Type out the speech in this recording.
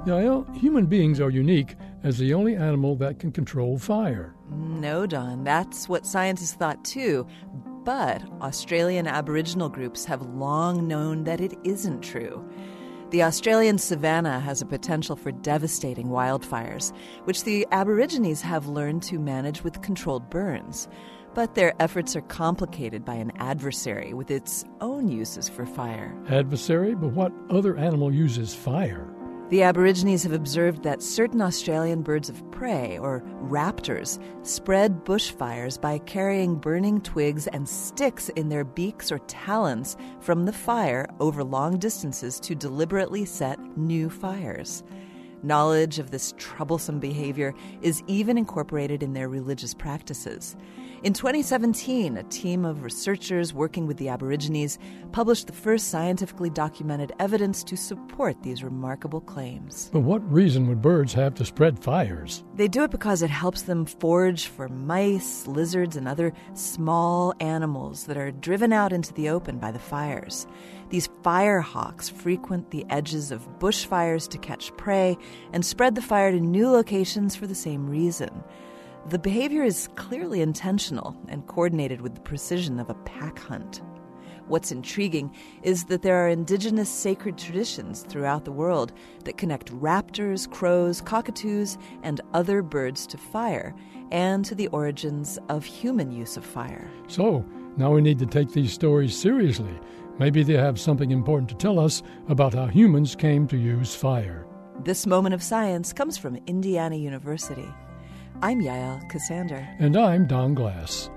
Yael, human beings are unique as the only animal that can control fire. No, Don, that's what scientists thought too. But Australian Aboriginal groups have long known that it isn't true. The Australian savanna has a potential for devastating wildfires, which the Aborigines have learned to manage with controlled burns. But their efforts are complicated by an adversary with its own uses for fire. Adversary? But what other animal uses fire? The Aborigines have observed that certain Australian birds of prey, or raptors, spread bushfires by carrying burning twigs and sticks in their beaks or talons from the fire over long distances to deliberately set new fires. Knowledge of this troublesome behavior is even incorporated in their religious practices. In 2017, a team of researchers working with the Aborigines published the first scientifically documented evidence to support these remarkable claims. But what reason would birds have to spread fires? They do it because it helps them forage for mice, lizards, and other small animals that are driven out into the open by the fires. These firehawks frequent the edges of bushfires to catch prey and spread the fire to new locations for the same reason. The behavior is clearly intentional and coordinated with the precision of a pack hunt. What's intriguing is that there are indigenous sacred traditions throughout the world that connect raptors, crows, cockatoos, and other birds to fire and to the origins of human use of fire. So, now we need to take these stories seriously. Maybe they have something important to tell us about how humans came to use fire. This moment of science comes from Indiana University. I'm Yael Cassander. And I'm Don Glass.